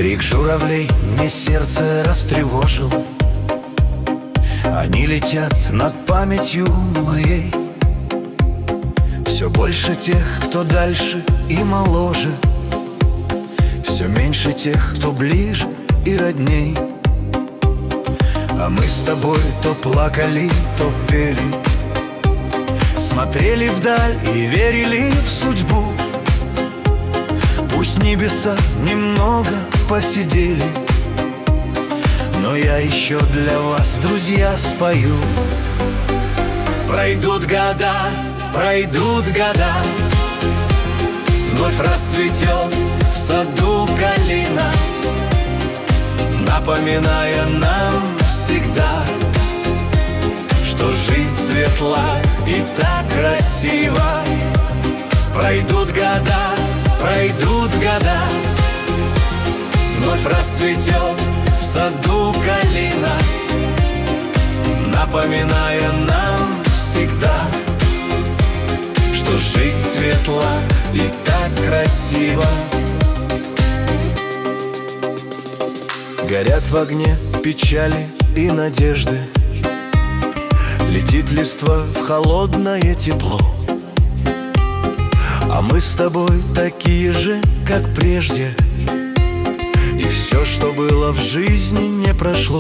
Крик журавлей мне сердце растревожил. Они летят над памятью моей. Все больше тех, кто дальше и моложе, все меньше тех, кто ближе и родней. А мы с тобой то плакали, то пели, смотрели вдаль и верили в судьбу. Пусть небеса немного посидели, но я еще для вас, друзья, спою. Пройдут года, вновь расцветет в саду калина, напоминая нам всегда, что жизнь светла и так красива. Пройдут года, вновь расцветет в саду калина, напоминая нам всегда, что жизнь светла и так красива. Горят в огне печали и надежды, летит листва в холодное тепло. А мы с тобой такие же, как прежде, и все, что было в жизни, не прошло.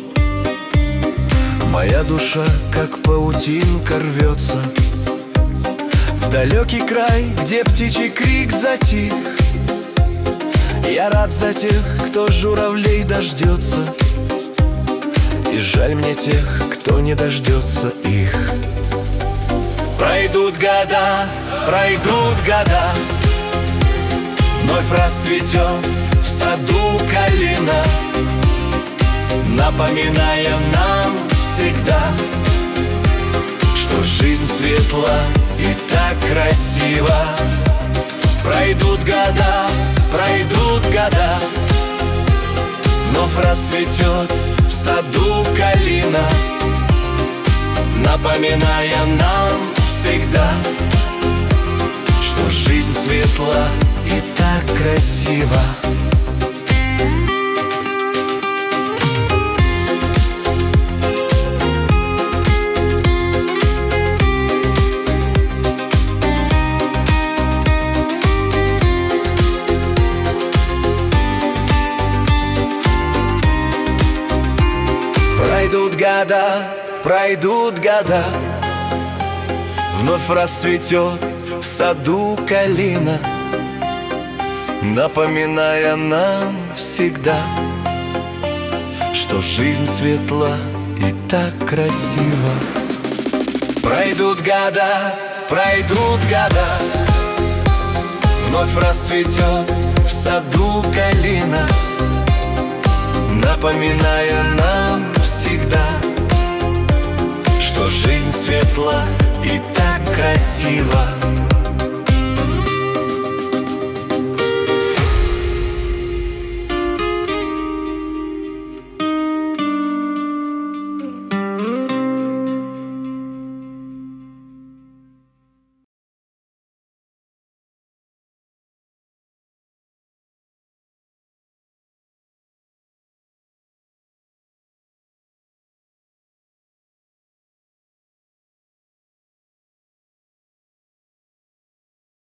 Моя душа, как паутинка, рвется в далекий край, где птичий крик затих. Я рад за тех, кто журавлей дождется, и жаль мне тех, кто не дождется их. Пройдут года, вновь расцветет в саду калина, напоминая нам всегда, что жизнь светла и так красива. Пройдут года, вновь расцветет в саду калина, напоминая нам всегда, что жизнь светла и так красива. Пройдут года, вновь расцветет в саду калина, напоминая нам всегда, что жизнь светла и так красива. Пройдут года, вновь расцветет в саду калина, напоминая нам всегда, что жизнь светла и так красива.